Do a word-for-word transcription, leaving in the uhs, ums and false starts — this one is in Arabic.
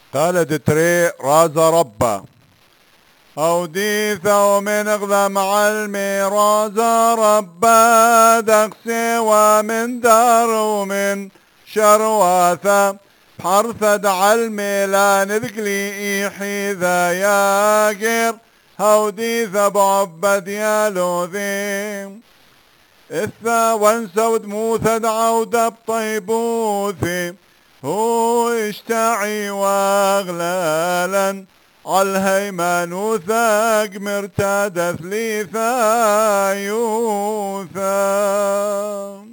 قالت تري راز ربا أو ديثا ومن اغذى مع الميراز ربا دقسي ومن دار ومن شرواثا بحرث دع الميلان ذقلي إيحي ذا ياقر هوديثا بعبد يا لوذيم إثا وانسود موثى دعود بطيبوثي هو اشتعي واغلالا عالهيمان وثاق مرتاد ثليثا يوثا